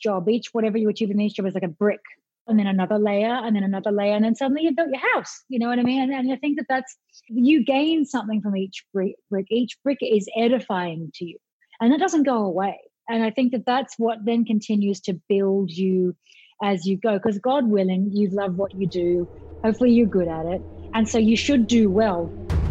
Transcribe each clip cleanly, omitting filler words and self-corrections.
job, each whatever you achieve in each job is like a brick, and then another layer, and then another layer, and then suddenly you've built your house. You know what I mean? And I think that that's, you gain something from each brick. Each brick is edifying to you, and that doesn't go away. And I think that that's what then continues to build you as you go, because God willing, you love what you do. Hopefully you're good at it. And so you should do well.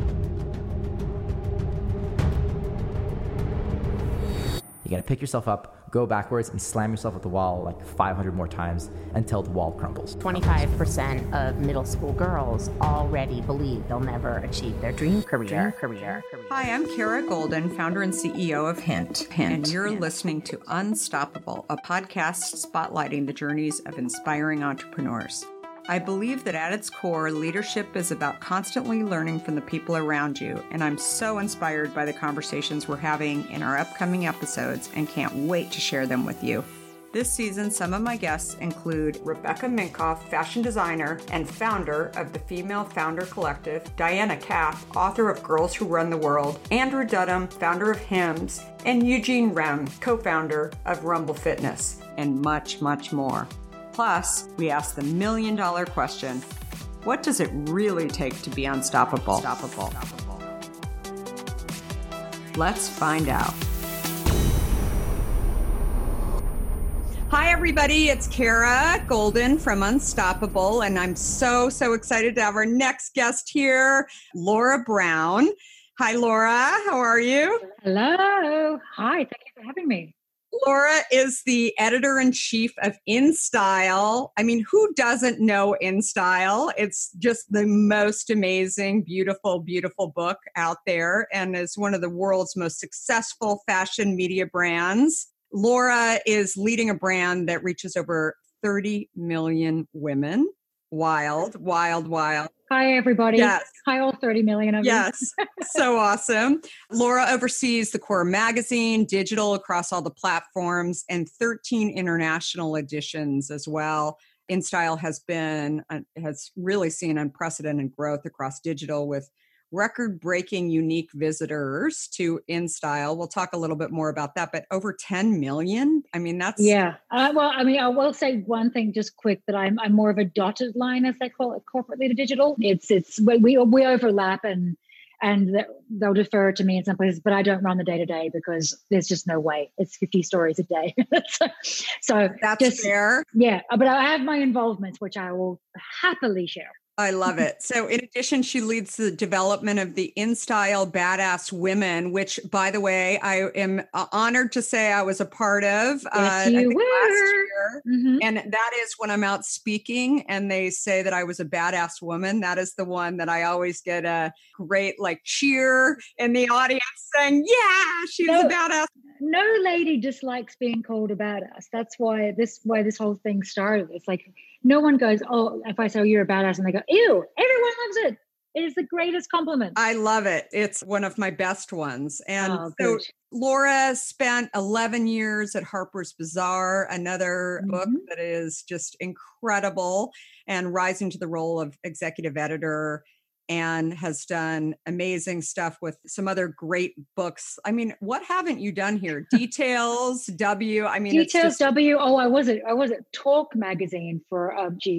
You got to pick yourself up, go backwards, and slam yourself at the wall like 500 more times until the wall crumbles. 25% of middle school girls already believe they'll never achieve their dream career. Hi, I'm Kara Golden, founder and CEO of Hint. And you're listening to Unstoppable, a podcast spotlighting the journeys of inspiring entrepreneurs. I believe that at its core, leadership is about constantly learning from the people around you, and I'm so inspired by the conversations we're having in our upcoming episodes and can't wait to share them with you. This season, some of my guests include Rebecca Minkoff, fashion designer and founder of the Female Founder Collective, Diana Kath, author of Girls Who Run the World, Andrew Dudham, founder of Hims, and Eugene Rem, co-founder of Rumble Fitness, and much, much more. Plus, we ask the million-dollar question, what does it really take to be unstoppable? Let's find out. Hi, everybody. It's Kara Golden from Unstoppable, and I'm so excited to have our next guest here, Laura Brown. Hi, Laura. How are you? Hello. Hi. Thank you for having me. Laura is the editor-in-chief of InStyle. I mean, who doesn't know InStyle? It's just the most amazing, beautiful, beautiful book out there, and is one of the world's most successful fashion media brands. Laura is leading a brand that reaches over 30 million women. Wild. Hi, everybody. Yes. Hi, all 30 million of you. Yes. So awesome. Laura oversees the Core magazine, digital across all the platforms, and 13 international editions as well. InStyle has really seen unprecedented growth across digital with record-breaking unique visitors to InStyle. We'll talk a little bit more about that, but over 10 million? I mean, that's... Yeah. Well, I mean, I will say one thing just quick, that I'm more of a dotted line, as they call it, corporately to digital. It's we overlap and they'll defer to me in some places, but I don't run the day-to-day because there's just no way. It's 50 stories a day. so that's fair. Yeah. But I have my involvements, which I will happily share. I love it. So in addition, she leads the development of the InStyle Badass Women, which, by the way, I am honored to say I was a part of yes, you were. last year. Mm-hmm. And that is when I'm out speaking and they say that I was a badass woman. That is the one that I always get a great cheer in the audience saying, yeah, she's a badass. No lady dislikes being called a badass. That's why this whole thing started. It's like, no one goes, oh, if I say, oh, you're a badass, and they go, ew, everyone loves it. It is the greatest compliment. I love it. It's one of my best ones. And so Laura spent 11 years at Harper's Bazaar, another book that is just incredible, and rising to the role of executive editor, and has done amazing stuff with some other great books. I mean, what haven't you done here? Details, W. I mean, Details, it's just... W. Oh, I was at Talk magazine for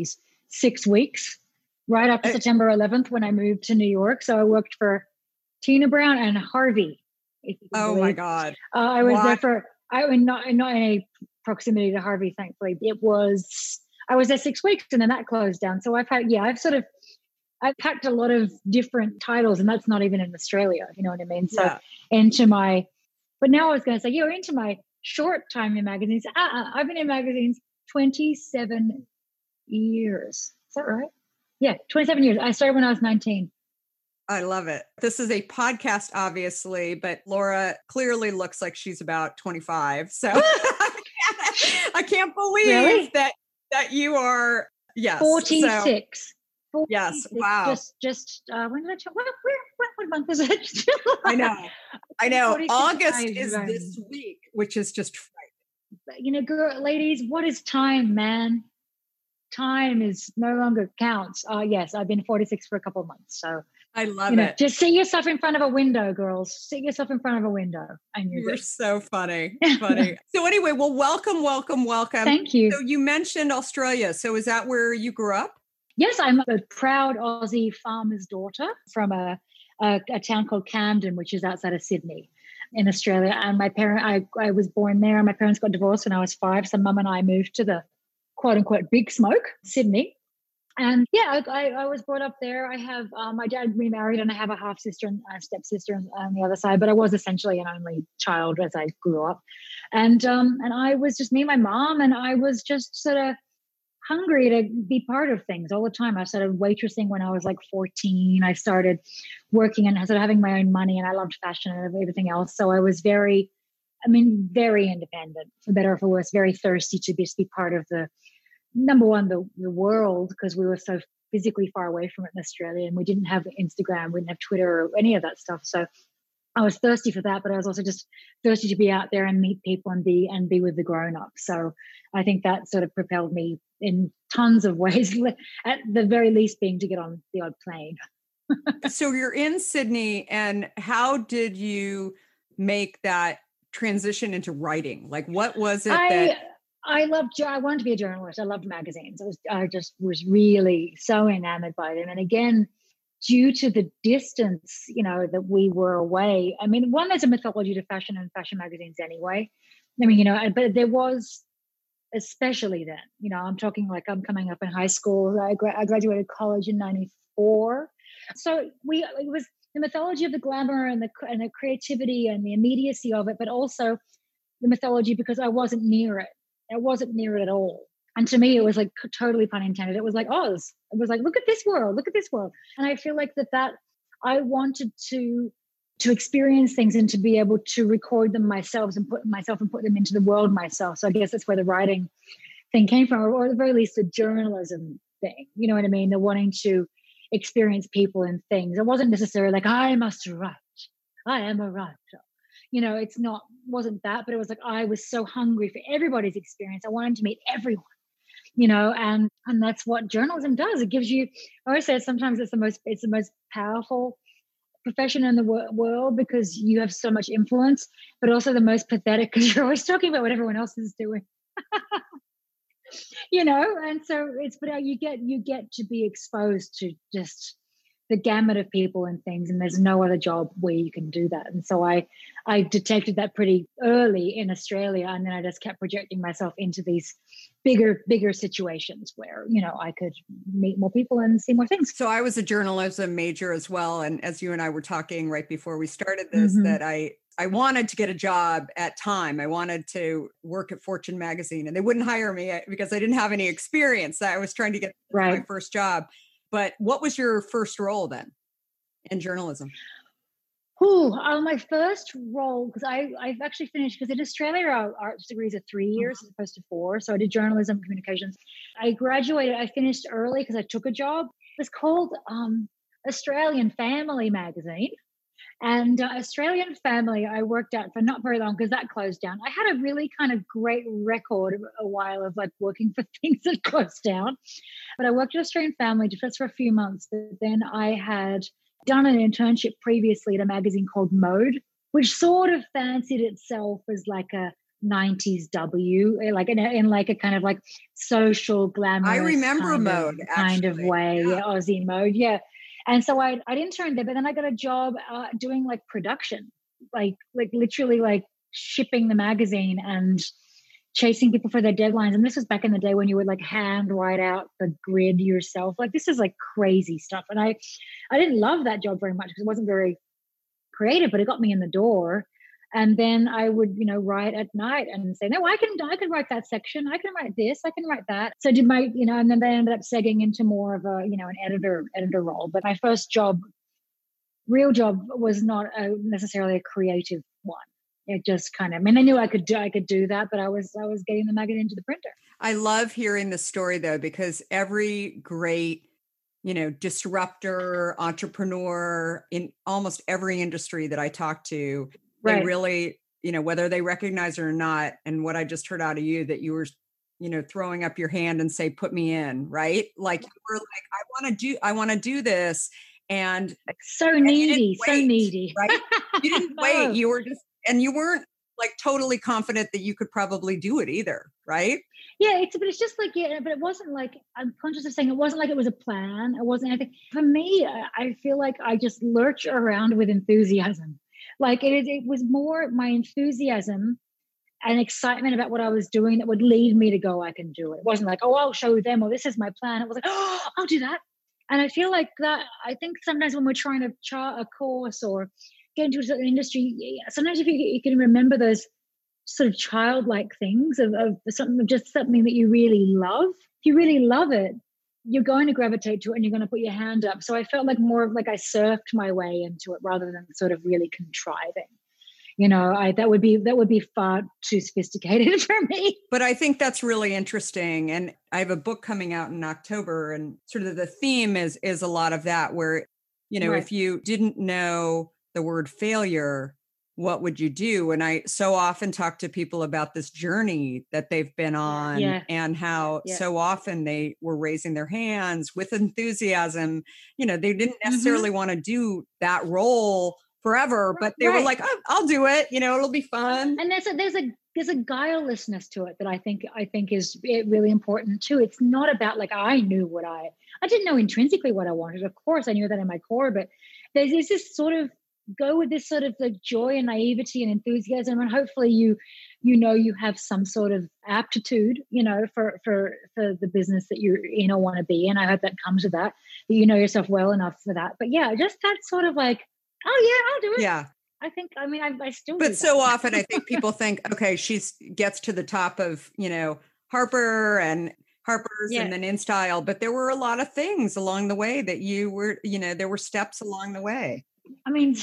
6 weeks, right after September 11th when I moved to New York. So I worked for Tina Brown and Harvey. Oh my God! I was there for. Not in any proximity to Harvey, thankfully. I was there 6 weeks, and then that closed down. So I've packed a lot of different titles, and that's not even in Australia. You know what I mean? So but now I was going to say, into my short time in magazines. I've been in magazines 27 years. Is that right? Yeah, 27 years. I started when I was 19. I love it. This is a podcast, obviously, but Laura clearly looks like she's about 25. So I can't believe that you are, 46. So, yes. Wow. Just when did I check? What month is it? I know. August is this week, which is just frightening. Ladies, what is time, man? Time is no longer counts. Yes, I've been 46 for a couple of months. So I love it. Just sit yourself in front of a window, girls. Sit yourself in front of a window. And you're so funny. Funny. So anyway, well, welcome. Thank you. So you mentioned Australia. So is that where you grew up? Yes, I'm a proud Aussie farmer's daughter from a town called Camden, which is outside of Sydney in Australia. And I was born there, and my parents got divorced when I was 5. So Mum and I moved to the quote unquote big smoke, Sydney. And yeah, I was brought up there. I have my dad remarried, and I have a half sister and a stepsister on the other side. But I was essentially an only child as I grew up, and I was just me and my mom, and I was just sort of hungry to be part of things all the time. I started waitressing when I was like 14. I started working and I started having my own money, and I loved fashion and everything else. So I was very independent, for better or for worse, very thirsty to just be part of the number one, the world, because we were so physically far away from it in Australia, and we didn't have Instagram, we didn't have Twitter or any of that stuff. So I was thirsty for that, but I was also just thirsty to be out there and meet people and be with the grown-ups. So I think that sort of propelled me in tons of ways, at the very least being to get on the odd plane. So you're in Sydney, and how did you make that transition into writing? Like, what was it I wanted to be a journalist. I loved magazines. I just was really so enamored by them. And again, due to the distance, that we were away. I mean, one, there's a mythology to fashion and fashion magazines anyway. I mean, but there was, especially then, I'm talking like I'm coming up in high school. I graduated college in 94. So it was the mythology of the glamour and the creativity and the immediacy of it, but also the mythology because I wasn't near it. I wasn't near it at all. And to me, it was like totally pun intended. It was like Oz. It was like, look at this world. And I feel like that I wanted to experience things and to be able to record them myself and put them into the world myself. So I guess that's where the writing thing came from, or at the very least the journalism thing. You know what I mean? The wanting to experience people and things. It wasn't necessarily like I must write. I am a writer. Wasn't that, but it was like I was so hungry for everybody's experience. I wanted to meet everyone, and that's what journalism does. It gives you, I always say sometimes it's the most powerful profession in the world because you have so much influence, but also the most pathetic because you're always talking about what everyone else is doing. And so you get to be exposed to just the gamut of people and things, and there's no other job where you can do that. And so I detected that pretty early in Australia, and then I just kept projecting myself into these bigger situations where I could meet more people and see more things. So I was a journalism major as well, and as you and I were talking right before we started this, that I wanted to get a job at Time. I wanted to work at Fortune magazine, and they wouldn't hire me because I didn't have any experience. I was trying to get my first job. But what was your first role then in journalism? My first role, because I've actually finished, because in Australia our arts degrees are 3 years as opposed to 4. So I did journalism communications. I finished early because I took a job. It was called Australian Family magazine. And Australian Family, I worked at for not very long because that closed down. I had a really kind of great record a while of like working for things that closed down. But I worked at Australian Family just for a few months. But then I had done an internship previously at a magazine called Mode, which sort of fancied itself as like a 90s W, like in like a kind of like social glamorous. I remember Mode kind of way, Aussie Mode, yeah. And so I'd interned there, but then I got a job doing like production, like literally like shipping the magazine and chasing people for their deadlines. And this was back in the day when you would like hand write out the grid yourself. Like this is like crazy stuff. And I didn't love that job very much because it wasn't very creative, but it got me in the door. And then I would, write at night and say, no, I can write that section. I can write this. I can write that. So I did my, and then they ended up segging into more of a, an editor role. But my first real job was not necessarily a creative one. It just kind of, they knew I could do that, but I was getting the magazine to the printer. I love hearing the story though, because every great, disruptor, entrepreneur in almost every industry that I talk to, they really, whether they recognize it or not. And what I just heard out of you, that you were, throwing up your hand and say, put me in, right? Like you were like, I want to do this. And so needy, so needy. Right? You didn't wait. You were just, and you weren't like totally confident that you could probably do it either, right? Yeah, but it's just like, yeah, but it wasn't like, I'm conscious of saying it wasn't like it was a plan. It wasn't anything. For me, I feel like I just lurch around with enthusiasm. Like it was more my enthusiasm and excitement about what I was doing that would lead me to go, I can do it. It wasn't like, oh, I'll show them, or this is my plan. It was like, oh, I'll do that. And I feel like that, I think sometimes when we're trying to chart a course or get into a certain industry, sometimes if you can remember those sort of childlike things of something that you really love. If you really love it, you're going to gravitate to it and you're going to put your hand up. So I felt like more like I surfed my way into it rather than sort of really contriving. That would be far too sophisticated for me. But I think that's really interesting. And I have a book coming out in October, and sort of the theme is a lot of that, where, right. If you didn't know the word failure, what would you do? And I so often talk to people about this journey that they've been on, and how so often they were raising their hands with enthusiasm. They didn't necessarily want to do that role forever, but they were like, oh, I'll do it. It'll be fun. And there's a guilelessness to it that I think is really important too. It's not about like, I didn't know intrinsically what I wanted. Of course I knew that in my core, but there's this sort of go with this sort of the joy and naivety and enthusiasm. And hopefully you have some sort of aptitude, for the business that you're in or want to be. And I hope that comes with that you know yourself well enough for that. But yeah, just that sort of like, oh yeah, I'll do it. Yeah. I still But so often I think people think, okay, she gets to the top of, Harper's and then InStyle, but there were a lot of things along the way that you were, there were steps along the way. I mean,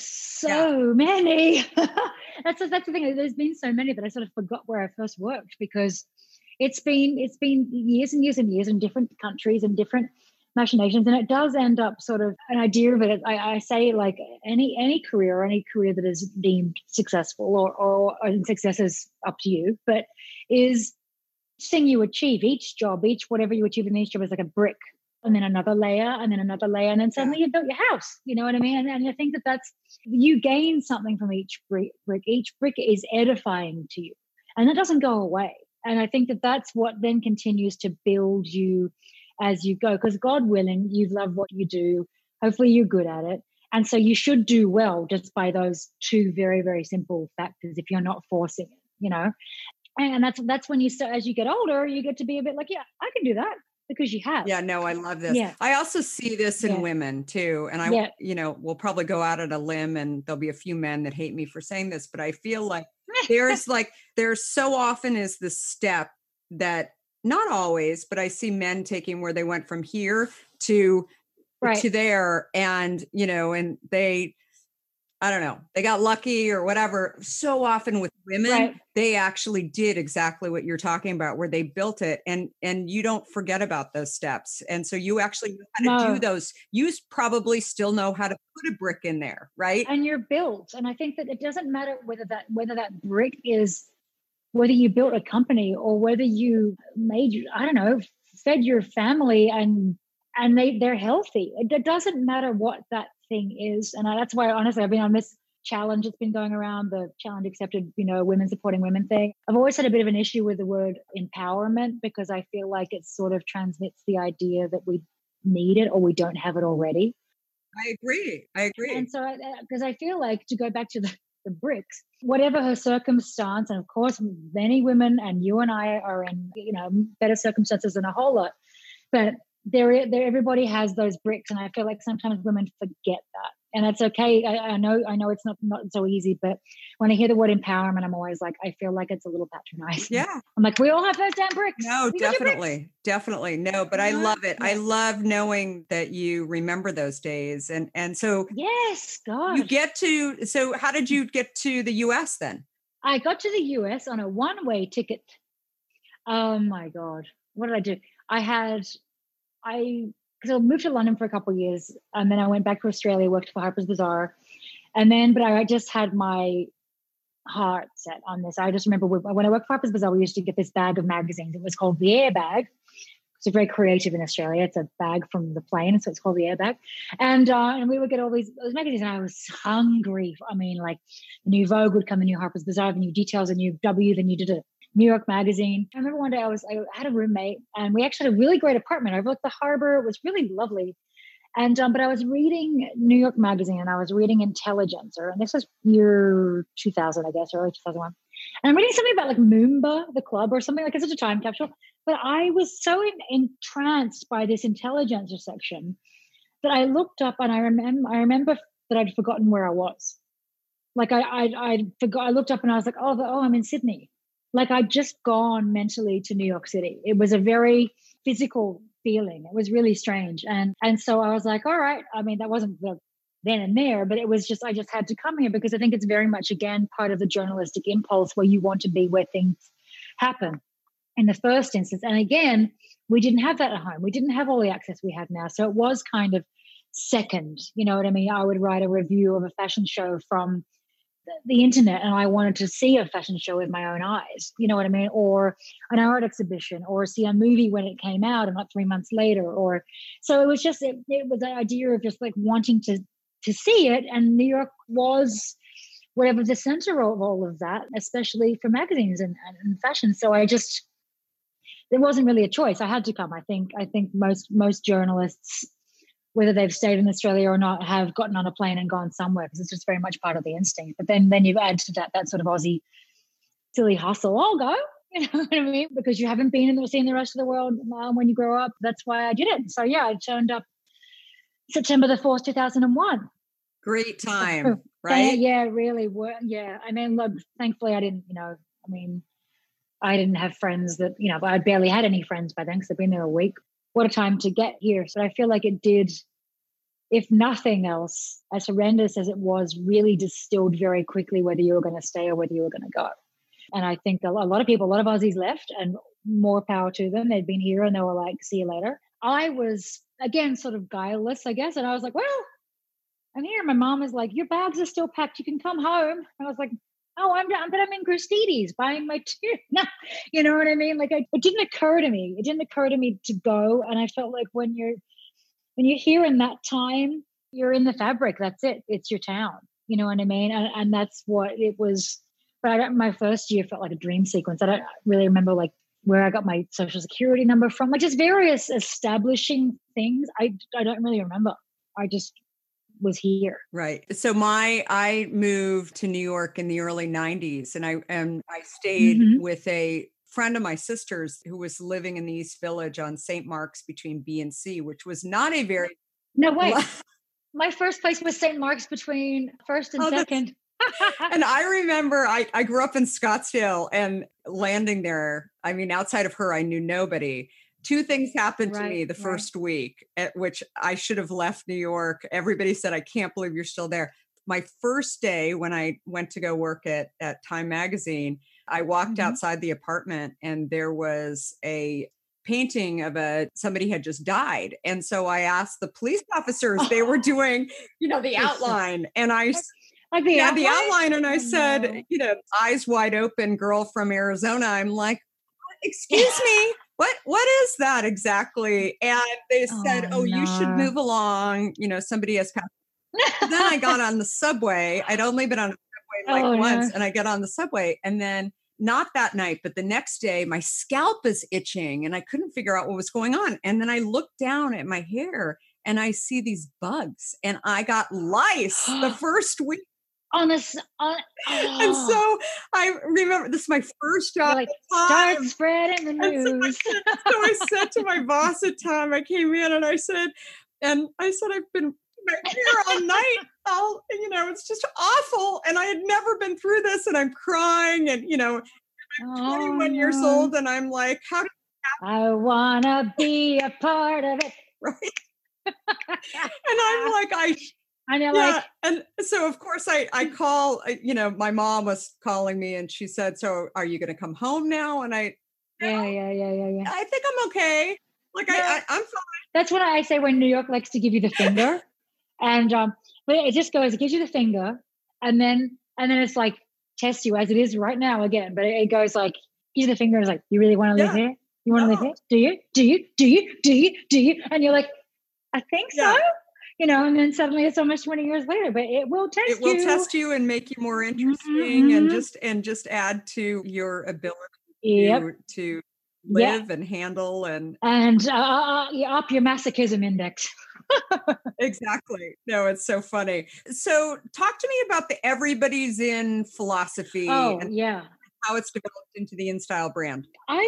so many. That's the thing. There's been so many that I sort of forgot where I first worked, because it's been years and years and years in different countries and different machinations, and it does end up sort of an idea of it. I say like any career that is deemed successful or success is up to you, but is thing you achieve, each whatever you achieve in each job is like a brick, and then another layer, and then another layer, and then suddenly you've built your house. You know what I mean? And I think that's, you gain something from each brick. Each brick is edifying to you, and that doesn't go away. And I think that's what then continues to build you as you go, because God willing, you love what you do. Hopefully you're good at it. And so you should do well just by those two very, very simple factors if you're not forcing it, And that's when you start, as you get older, you get to be a bit like, yeah, I can do that, because you have. Yeah, no, I love this. Yeah. I also see this in women too. And we'll probably go out on a limb and there'll be a few men that hate me for saying this, but I feel like there's so often is this step that, not always, but I see men taking where they went from here to there, and and they, I don't know, they got lucky or whatever. So often with women, they actually did exactly what you're talking about, where they built it, and you don't forget about those steps. And so you actually know how to do those. You probably still know how to put a brick in there, right? And you're built. And I think that it doesn't matter whether that brick is, whether you built a company or whether you fed your family and they're healthy. It doesn't matter what that thing is. And that's why, honestly, I've been on this challenge. It's been going around, the challenge accepted, women supporting women thing. I've always had a bit of an issue with the word empowerment, because I feel like it sort of transmits the idea that we need it or we don't have it already. I agree. And so, because I feel like, to go back to the bricks, whatever her circumstance, and of course many women and you and I are in better circumstances than a whole lot, but there everybody has those bricks, and I feel like sometimes women forget that, and that's okay. I know it's not so easy, but when I hear the word empowerment, I'm always like, I feel like it's a little patronizing. Yeah, I'm like, we all have those damn bricks. No, definitely no, but I love it. I love knowing that you remember those days, and so yes, God, you get to. So how did you get to the U.S. then? I got to the U.S. on a one-way ticket. Oh my God, what did I do? Because I moved to London for a couple of years, and then I went back to Australia, worked for Harper's Bazaar, but I just had my heart set on this. I just remember when I worked for Harper's Bazaar, we used to get this bag of magazines. It was called the Airbag. So very creative in Australia. It's a bag from the plane, so it's called the airbag. And we would get all those magazines, and I was hungry. I mean, like the New Vogue would come, the New Harper's Bazaar, the New Details, the New W, then you did a New York Magazine. I remember one day I had a roommate, and we actually had a really great apartment overlooked the harbor. It was really lovely. And but I was reading New York Magazine, and I was reading Intelligencer, and this was year 2000, I guess, early 2001. And I'm reading something about like Moomba, the club, or something like it's such a time capsule. But I was so entranced by this Intelligencer section that I looked up, and I remember that I'd forgotten where I was. Like I forgot. I looked up and I was like, oh, I'm in Sydney. Like I'd just gone mentally to New York City. It was a very physical feeling. It was really strange. And so I was like, all right. I mean, that wasn't the then and there, but it was just, I just had to come here because I think it's very much, again, part of the journalistic impulse where you want to be where things happen in the first instance. And again, we didn't have that at home. We didn't have all the access we have now. So it was kind of second, you know what I mean? I would write a review of a fashion show from the internet, and I wanted to see a fashion show with my own eyes, you know what I mean? Or an art exhibition, or see a movie when it came out and not 3 months later. Or so it was just, it was the idea of just like wanting to see it. And New York was whatever the center of all of that, especially for magazines and fashion. So there wasn't really a choice. I had to come. I think most journalists, whether they've stayed in Australia or not, have gotten on a plane and gone somewhere because it's just very much part of the instinct. But then you add to that sort of Aussie silly hustle. I'll go, you know what I mean? Because you haven't seen the rest of the world when you grow up. That's why I did it. So yeah, I turned up September the 4th, 2001. Great time, right? Yeah, really. Yeah. I mean, look, thankfully I didn't, I didn't have friends that, I barely had any friends by then because I'd been there a week. What a time to get here. So I feel like it did, if nothing else, as horrendous as it was, really distilled very quickly whether you were going to stay or whether you were going to go. And I think a lot of Aussies left, and more power to them. They'd been here and they were like, see you later. I was, again, sort of guileless, I guess. And I was like, well, I'm here. My mom is like, your bags are still packed. You can come home. And I was like, oh, I'm in Christie's buying my tuna. You know what I mean? Like, it didn't occur to me. It didn't occur to me to go. And I felt like when you're here in that time, you're in the fabric. That's it. It's your town. You know what I mean? And that's what it was. But my first year felt like a dream sequence. I don't really remember like where I got my social security number from, like just various establishing things. I don't really remember. I just was here. Right. So I moved to New York in the early 90s, and I stayed with a friend of my sister's who was living in the East Village on St. Mark's between B and C, which was not a very... No, wait. My first place was St. Mark's between first and second. And I remember I grew up in Scottsdale, and landing there, I mean, outside of her, I knew nobody. Two things happened to me the first week, at which I should have left New York. Everybody said, I can't believe you're still there. My first day when I went to go work at Time Magazine, I walked outside the apartment, and there was a painting of somebody had just died. And so I asked the police officers, they were doing, the outline. And the outline. And I said, eyes wide open, girl from Arizona. I'm like, excuse me. What is that exactly? And they said, you should move along. Somebody has passed. Then I got on the subway. I'd only been on a subway once, and I get on the subway, and then not that night, but the next day, my scalp is itching, and I couldn't figure out what was going on. And then I looked down at my hair, and I see these bugs, and I got lice the first week. And so I remember this is my first job. Like, start spreading the news. So I said to my boss at Time, I came in and I said, I've been my hair all night. It's just awful. And I had never been through this, and I'm crying, and I'm 21 years old, and I'm like, how did that happen? I wanna be a part of it. Right. And I'm like, I know, yeah, and so of course I call, my mom was calling me, and she said, so are you going to come home now? And I think I'm okay. Like, I'm fine. That's what I say when New York likes to give you the finger. And, but it just goes, it gives you the finger, and then it's like, test you as it is right now again. But it goes like, gives you the finger, and it's like, you really want to live here? You want to live here? Do you? And you're like, I think so. And then suddenly it's almost 20 years later, but it will test you. It will test you and make you more interesting and just add to your ability to live and handle and up your masochism index. Exactly. No, it's so funny. So talk to me about the Everybody's In philosophy and how it's developed into the InStyle brand. I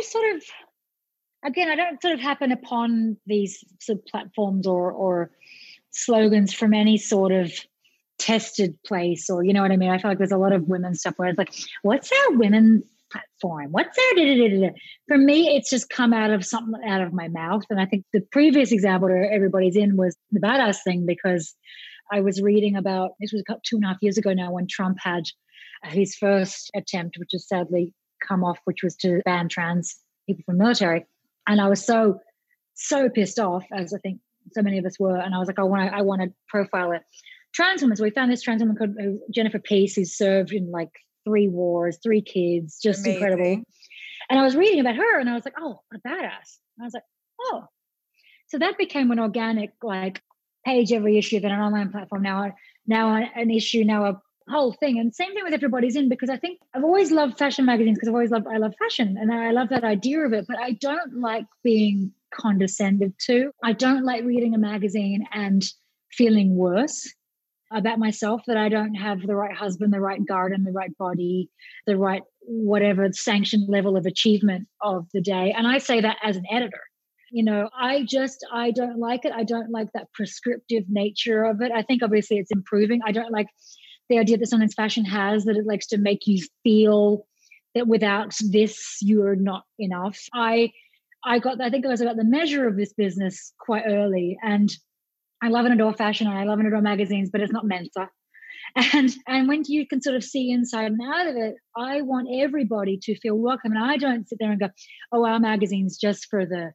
don't happen upon these sort of platforms or slogans from any sort of tested place, or you know what I mean? I feel like there's a lot of women's stuff where it's like, what's our women platform? What's our da-da-da-da-da? For me, it's just come out of something out of my mouth. And I think the previous example to Everybody's In was the badass thing, because I was reading about, this was 2.5 years ago now, when Trump had his first attempt, which has sadly come off, which was to ban trans people from the military. And I was so pissed off, as I think so many of us were. And I was like, I want to profile a trans woman. So we found this trans woman called Jennifer Peace, who's served in like 3 wars, 3 kids, just amazing. Incredible. And I was reading about her and I was like, oh, what a badass. And I was like, oh. So that became an organic like page every issue of an online platform. Now an issue, now a whole thing. And same thing with Everybody's In, because I think I've always loved fashion magazines because I love fashion and I love that idea of it, but I don't like being condescended to. I don't like reading a magazine and feeling worse about myself, that I don't have the right husband, the right garden, the right body, the right whatever sanctioned level of achievement of the day. And I say that as an editor. I don't like it. I don't like that prescriptive nature of it. I think obviously it's improving. I don't like the idea that sometimes fashion has, that it likes to make you feel that without this, you're not enough. I think I was about the measure of this business quite early, and I love and adore fashion and I love and adore magazines, but it's not Mensa. And when you can sort of see inside and out of it, I want everybody to feel welcome. And I don't sit there and go, oh, our magazine's just for the,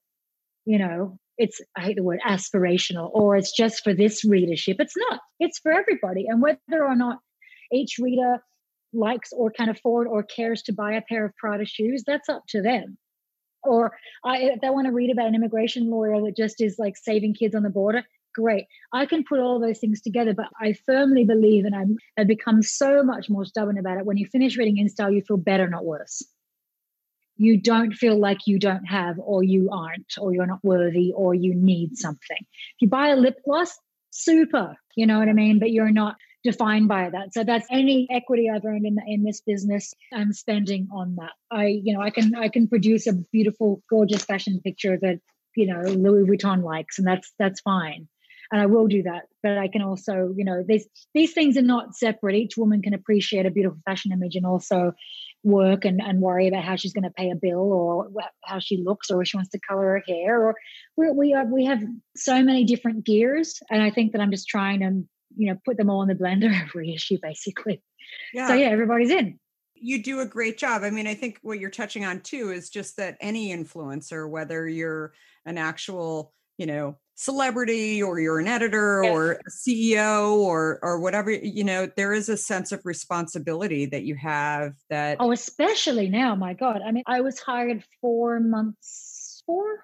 it's, I hate the word aspirational, or it's just for this readership. It's not. It's for everybody. And whether or not each reader likes or can afford or cares to buy a pair of Prada shoes, that's up to them. Or if they want to read about an immigration lawyer that just is like saving kids on the border, great. I can put all those things together, but I firmly believe, and I've become so much more stubborn about it, when you finish reading InStyle, you feel better, not worse. You don't feel like you don't have, or you aren't, or you're not worthy, or you need something. If you buy a lip gloss, super, you know what I mean? But you're not defined by that. So that's any equity I've earned in this business, I'm spending on that. I can produce a beautiful, gorgeous fashion picture that, Louis Vuitton likes, and that's fine. And I will do that. But I can also, these things are not separate. Each woman can appreciate a beautiful fashion image and also work and worry about how she's going to pay a bill, or how she looks, or if she wants to color her hair. Or we have so many different gears. And I think that I'm just trying to, put them all in the blender every issue, basically. Yeah. So Everybody's In. You do a great job. I mean, I think what you're touching on too is just that any influencer, whether you're an actual, celebrity, or you're an editor, or a CEO, or whatever, there is a sense of responsibility that you have that. Oh, especially now, my God. I mean, I was hired 3 months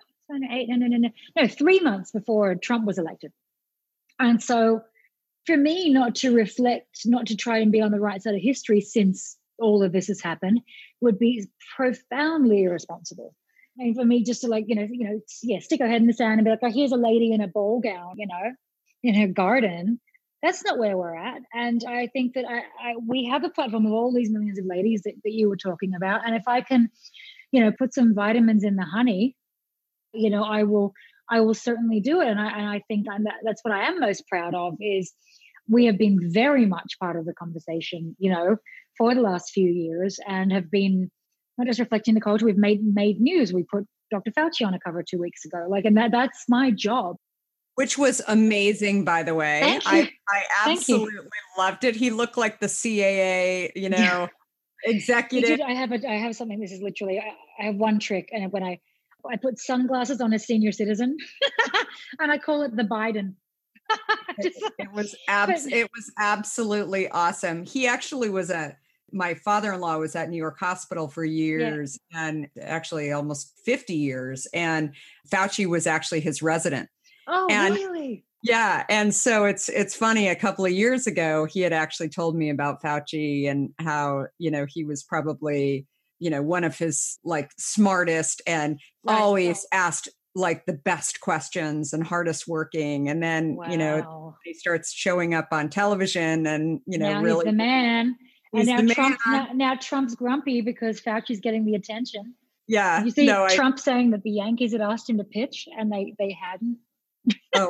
before Trump was elected. And so for me, not to try and be on the right side of history since all of this has happened, would be profoundly irresponsible. And for me, just to stick our head in the sand and be like, oh, here's a lady in a ball gown, in her garden. That's not where we're at. And I think that we have a platform of all these millions of ladies that you were talking about. And if I can, put some vitamins in the honey, I will certainly do it. And I think that's what I am most proud of, is we have been very much part of the conversation, for the last few years, and have been not just reflecting the culture. We've made news. We put Dr. Fauci on a cover 2 weeks ago. And that's my job. Which was amazing, by the way. I absolutely loved it. He looked like the CAA, executive. I have something. This is literally, I have one trick. And when I put sunglasses on a senior citizen and I call it the Biden. It was absolutely awesome. He actually was my father-in-law was at New York Hospital for years, and actually almost 50 years. And Fauci was actually his resident. Oh, and really? Yeah. And so it's funny, a couple of years ago, he had actually told me about Fauci and how, he was probably, one of his like smartest and always asked like the best questions and hardest working. And then, he starts showing up on television and, now really he's the man. He's and the now Trump's grumpy because Fauci's getting the attention. Yeah. You see Trump saying that the Yankees had asked him to pitch and they hadn't. Oh.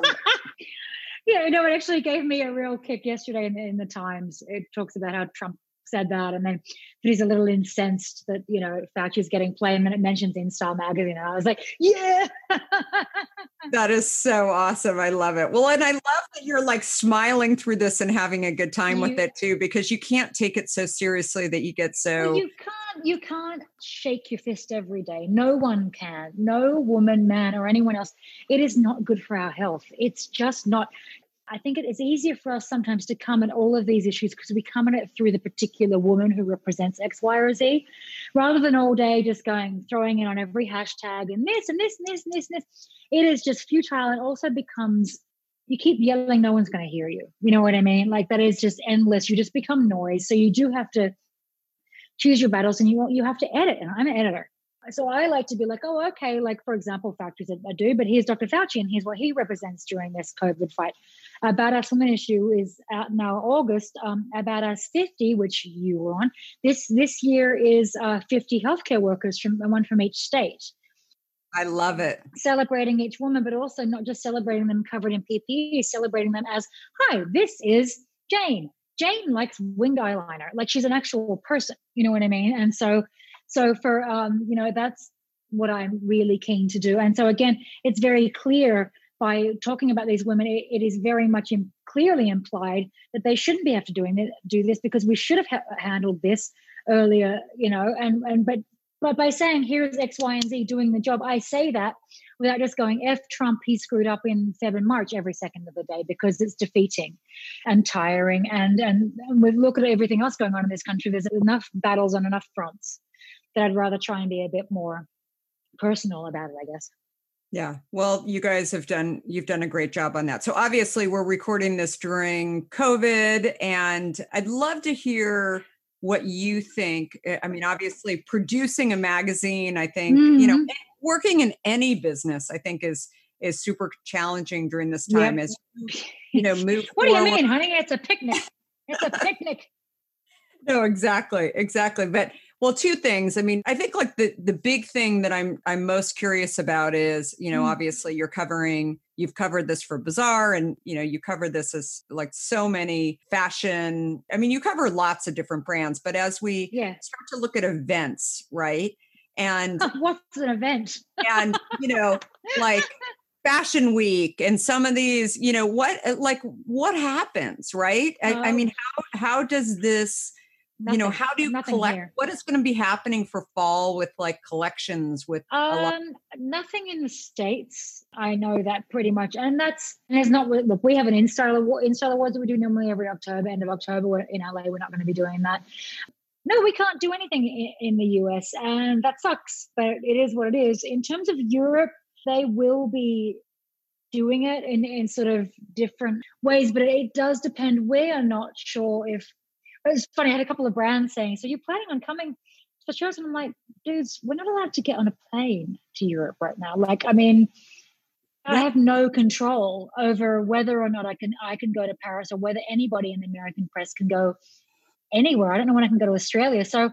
Yeah, it actually gave me a real kick yesterday in the Times. It talks about how Trump said that, and then he's a little incensed that Fauci's getting play, and then it mentions InStyle magazine, and I was like, yeah. That is so awesome. I love it. Well, and I love that you're like smiling through this and having a good time with it too, because you can't take it so seriously that you get so. Well, you can't shake your fist every day. No one can. No woman, man, or anyone else. It is not good for our health. It's just not. I think it's easier for us sometimes to come at all of these issues because we come at it through the particular woman who represents X, Y, or Z, rather than all day just throwing in on every hashtag and this and this and this and this and this. It is just futile, and also becomes, you keep yelling, no one's going to hear you. You know what I mean? Like, that is just endless. You just become noise. So you do have to choose your battles, and you have to edit. And I'm an editor. So I like to be like, oh, okay, like, for example, factors that I do, but here's Dr. Fauci, and here's what he represents during this COVID fight. Badass Woman issue is out now August. Badass 50, which you were on, this year is 50 healthcare workers, one from each state. I love it. Celebrating each woman, but also not just celebrating them covered in PPE, celebrating them as, hi, this is Jane. Jane likes winged eyeliner. Like, she's an actual person. You know what I mean? And so for, that's what I'm really keen to do. And so again, it's very clear by talking about these women, it is very much clearly implied that they shouldn't be have to do this because we should have handled this earlier, but by saying here's X, Y, and Z doing the job, I say that without just going, F Trump, he screwed up in Feb and March every second of the day, because it's defeating and tiring. And we look at everything else going on in this country. There's enough battles on enough fronts that I'd rather try and be a bit more personal about it, I guess. Yeah. Well, you guys you've done a great job on that. So obviously we're recording this during COVID, and I'd love to hear what you think. I mean, obviously producing a magazine, I think, working in any business, I think is super challenging during this time. As move. What do you mean, honey? It's a picnic. It's a picnic. No, exactly. But well, two things. I mean, I think like the big thing that I'm most curious about is, obviously you've covered this for Bazaar, and, you cover this as like so many fashion. I mean, you cover lots of different brands, but as we start to look at events, right? And what's an event? And, like Fashion Week and some of these, what happens, right? I mean, how does this, nothing, how do you collect? Here. What is going to be happening for fall with like collections with nothing in the States. I know that pretty much. And it's not, look, we have an InStyle Awards that we do normally every October, end of October. In LA, we're not going to be doing that. No, we can't do anything in the US, and that sucks, but it is what it is. In terms of Europe, they will be doing it in sort of different ways, but it does depend. We are not sure if, it's funny, I had a couple of brands saying, so you're planning on coming for shows? And I'm like, dudes, we're not allowed to get on a plane to Europe right now. Like, I mean, I have no control over whether or not I can go to Paris, or whether anybody in the American press can go anywhere. I don't know when I can go to Australia. So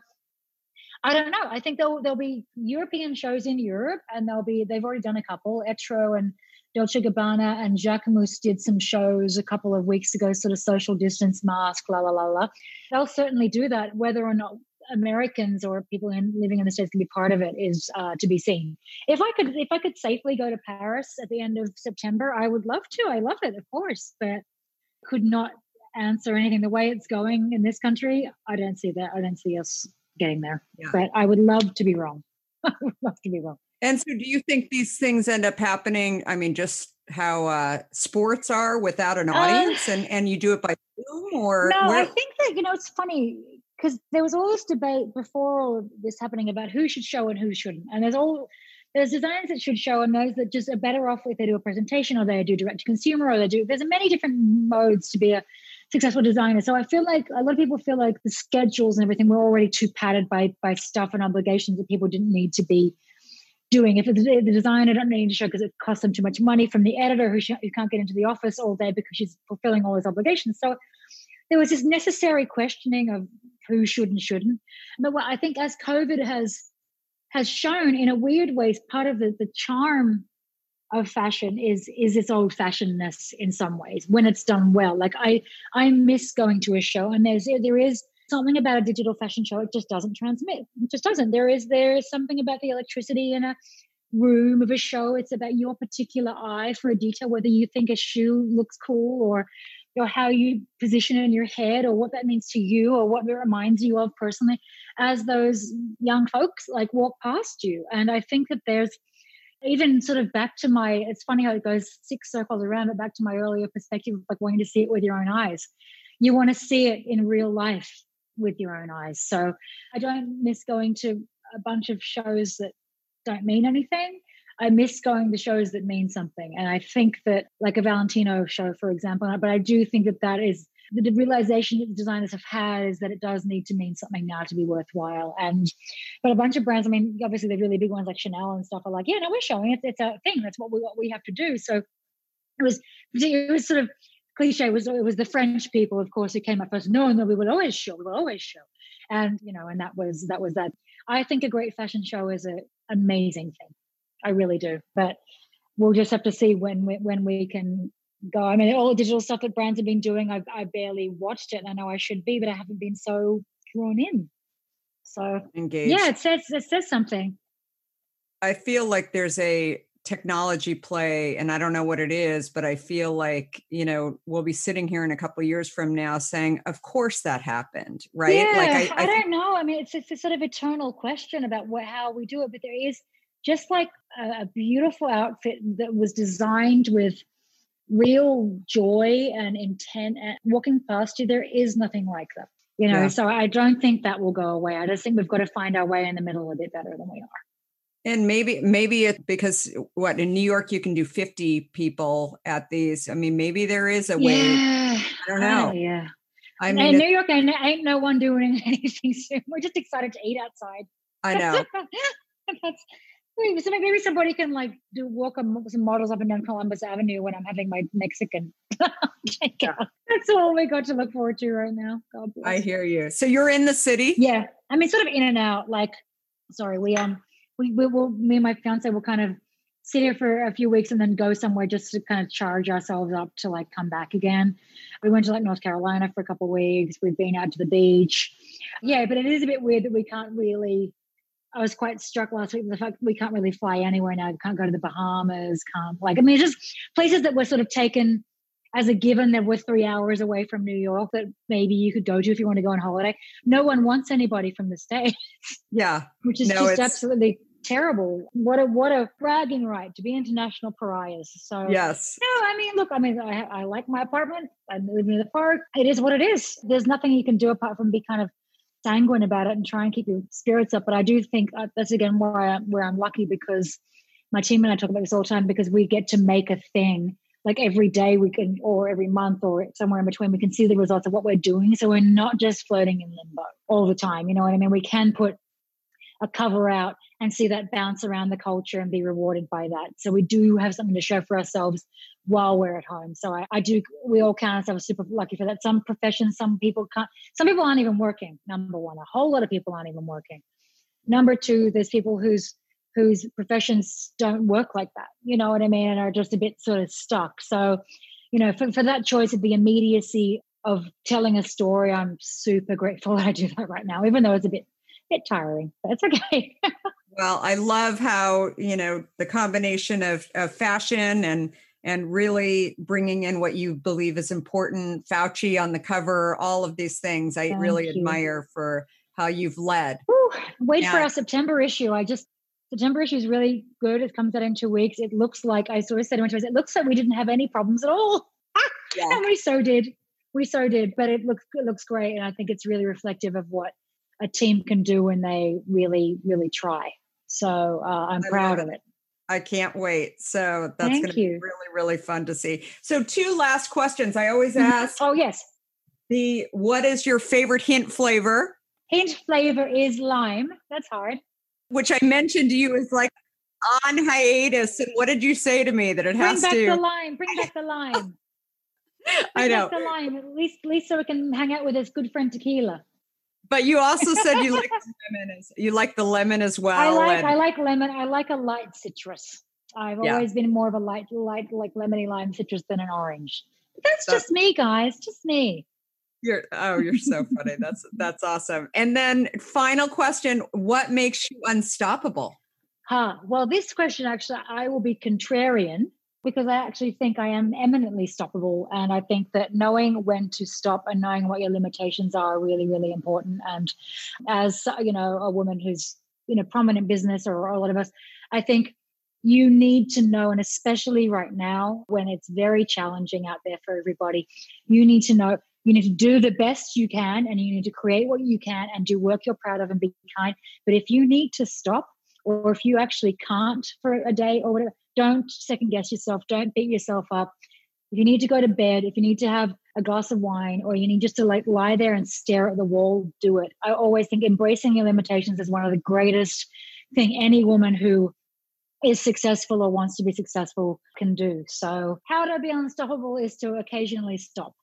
I don't know. I think there'll be European shows in Europe, and they've already done a couple. Etro and Dolce & Gabbana and Jacquemus did some shows a couple of weeks ago, sort of social distance mask, la la la la. They'll certainly do that. Whether or not Americans or people living in the States can be part of it is to be seen. If I could safely go to Paris at the end of September, I would love to. I love it, of course, but could not answer anything. The way it's going in this country, I don't see that. I don't see us getting there. Yeah. But I would love to be wrong. I would love to be wrong. And so do you think these things end up happening? I mean, just how sports are without an audience, and you do it by Zoom, or? No, I think that, it's funny because there was all this debate before all of this happening about who should show and who shouldn't. And there's designers that should show and those that just are better off if they do a presentation or they do direct to consumer or there's many different modes to be a successful designer. So I feel like a lot of people feel like the schedules and everything were already too padded by stuff and obligations that people didn't need to be doing. If it's the designer don't need to show because it costs them too much money, from the editor who can't get into the office all day because she's fulfilling all his obligations. So there was this necessary questioning of who should and shouldn't. But what I think as COVID has shown in a weird way, part of the charm of fashion is its old-fashionedness in some ways when it's done well. Like I miss going to a show, and there is something about a digital fashion show. It just doesn't transmit. It just doesn't. There is something about the electricity in a room of a show. It's about your particular eye for a detail, whether you think a shoe looks cool or how you position it in your head or what that means to you or what it reminds you of personally as those young folks like walk past you. And I think that there's even sort of back to it's funny how it goes 6 circles around, but back to my earlier perspective of like wanting to see it with your own eyes. You want to see it in real life with your own eyes. So I don't miss going to a bunch of shows that don't mean anything. I miss going to shows that mean something. And I think that like a Valentino show, for example, but I do think that is the realization that the designers have had is that it does need to mean something now to be worthwhile. But a bunch of brands, I mean, obviously the really big ones like Chanel and stuff are like, yeah, no, we're showing it. It's a thing. That's what we have to do. So it was sort of cliche. It was the French people, of course, who came up first. No, we will always show. We will always show. And, and that was that. I think a great fashion show is an amazing thing. I really do. But we'll just have to see when we can go. I mean, all the digital stuff that brands have been doing, I barely watched it. And I know I should be, but I haven't been so drawn in. So engaged. Yeah, it says something. I feel like there's a technology play, and I don't know what it is, but I feel like, we'll be sitting here in a couple of years from now saying, of course that happened, right? Yeah, like I don't know. I mean, it's a sort of eternal question about how we do it, but there is just like a beautiful outfit that was designed with real joy and intent and walking past you. There is nothing like that, Yeah. So I don't think that will go away. I just think we've got to find our way in the middle a bit better than we are. And maybe it's because in New York you can do 50 people at these. I mean, maybe there is a way. Yeah. I don't know. Yeah. I mean, in New York, ain't no one doing anything soon. We're just excited to eat outside. I know. So maybe somebody can walk some models up and down Columbus Avenue when I'm having my Mexican takeout. That's all we got to look forward to right now. God bless. I hear you. So you're in the city? Yeah. I mean, sort of in and out. Me and my fiance will kind of sit here for a few weeks and then go somewhere just to kind of charge ourselves up to come back again. We went to North Carolina for a couple of weeks. We've been out to the beach. Yeah, but it is a bit weird that we can't really. I was quite struck last week with the fact we can't really fly anywhere now. We can't go to the Bahamas, just places that were sort of taken as a given that were 3 hours away from New York that maybe you could go to if you want to go on holiday. No one wants anybody from the States. Yeah. Which is just absolutely terrible. What a bragging right to be international pariahs. So yes. No, I mean, look, I like my apartment. I live near the park. It is what it is. There's nothing you can do apart from be kind of sanguine about it and try and keep your spirits up. But I do think that's again where I'm lucky, because my team and I talk about this all the time, because we get to make a thing every day we can, or every month or somewhere in between, we can see the results of what we're doing. So we're not just floating in limbo all the time. You know what I mean? We can put a cover out and see that bounce around the culture and be rewarded by that. So we do have something to show for ourselves while we're at home. So we all count ourselves super lucky for that. Some professions, some people can't, some people aren't even working. Number one, a whole lot of people aren't even working. Number two, there's people whose professions don't work like that. You know what I mean? And are just a bit sort of stuck. So, for that choice of the immediacy of telling a story, I'm super grateful that I do that right now, even though it's a bit tiring, but it's okay. Well, I love how, the combination of fashion and really bringing in what you believe is important, Fauci on the cover, all of these things I really admire for how you've led. Ooh, wait for our September issue. September issue is really good. It comes out in 2 weeks. It looks like, I sort of said to my friends, it looks like we didn't have any problems at all. Yeah. And we so did. We so did, but it looks great, and I think it's really reflective of what a team can do when they really, really try. So I'm proud of it. I can't wait. So that's going to be really, really fun to see. So 2 last questions. I always ask. Oh, yes. What is your favorite Hint flavor? Hint flavor is lime. That's hard. Which I mentioned to you is like on hiatus. And what did you say to me that it has to? Bring back the lime. Bring back the lime. I know. The lime, at least so we can hang out with his good friend Tequila. But you also said you like the lemon. You like the lemon as well. I like lemon. I like a light citrus. I've always been more of a light like lemony lime citrus than an orange. But that's just me, guys. Just me. You're so funny. That's awesome. And then final question: what makes you unstoppable? Well, this question actually, I will be contrarian, because I actually think I am eminently stoppable. And I think that knowing when to stop and knowing what your limitations are really, really important. And as, a woman who's in a prominent business, or a lot of us, I think you need to know, and especially right now when it's very challenging out there for everybody, you need to know, you need to do the best you can, and you need to create what you can and do work you're proud of and be kind. But if you need to stop, or if you actually can't for a day or whatever, don't second guess yourself. Don't beat yourself up. If you need to go to bed, if you need to have a glass of wine, or you need just to lie there and stare at the wall, do it. I always think embracing your limitations is one of the greatest thing any woman who is successful or wants to be successful can do. So how to be unstoppable is to occasionally stop.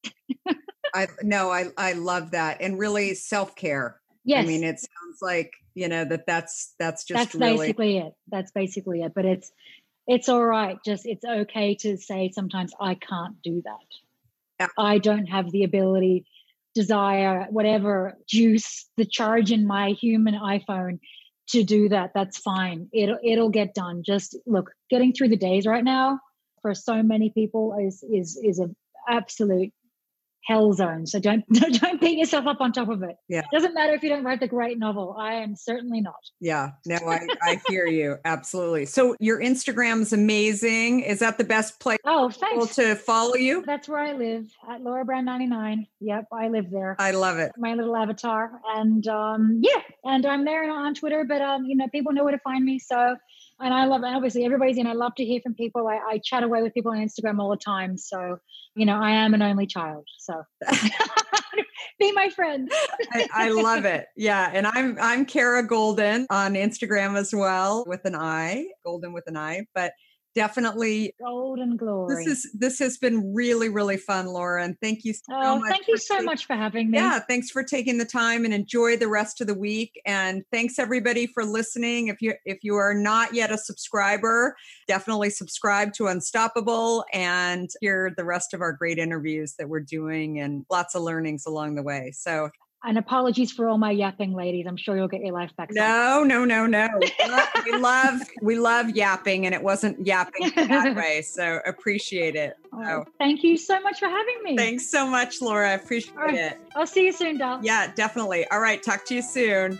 I love that. And really self-care. Yes. I mean, it sounds like, that's basically it. That's basically it. But it's all right. It's okay to say sometimes I can't do that. Yeah. I don't have the ability, desire, whatever, juice, the charge in my human iPhone to do that. That's fine. It'll get done. Just look, getting through the days right now for so many people is an absolute hell zone. So don't beat yourself up on top of it. Yeah. It doesn't matter if you don't write the great novel. I am certainly not. Yeah. No, I hear you. Absolutely. So your Instagram's amazing. Is that the best place to follow you? That's where I live, at Laura Brown 99. Yep. I live there. I love it. My little avatar. And and I'm there on Twitter, but people know where to find me. So, and I love it. Obviously everybody's I love to hear from people. I chat away with people on Instagram all the time. So, I am an only child. So be my friend. I love it. Yeah. And I'm Kara Goldin on Instagram as well, with an I, Golden with an I, but definitely golden glory. This has been really, really fun, Laura. And thank you so much. Thank you so much for having me. Yeah. Thanks for taking the time, and enjoy the rest of the week. And thanks everybody for listening. If you are not yet a subscriber, definitely subscribe to Unstoppable and hear the rest of our great interviews that we're doing, and lots of learnings along the way. So, and apologies for all my yapping, ladies. I'm sure you'll get your life back. No. we love yapping, and it wasn't yapping that way. So appreciate it. Thank you so much for having me. Thanks so much, Laura. I appreciate it. I'll see you soon, doll. Yeah, definitely. All right. Talk to you soon.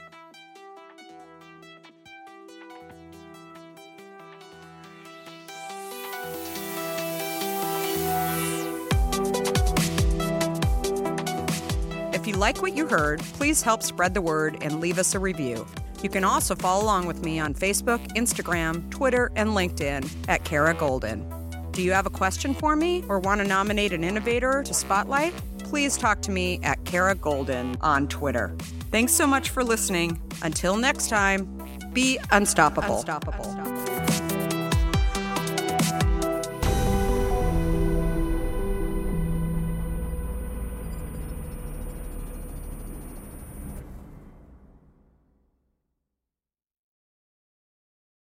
If you like what you heard, please help spread the word and leave us a review. You can also follow along with me on Facebook, Instagram, Twitter, and LinkedIn at Kara Goldin. Do you have a question for me or want to nominate an innovator to spotlight? Please talk to me at Kara Goldin on Twitter. Thanks so much for listening. Until next time, be unstoppable.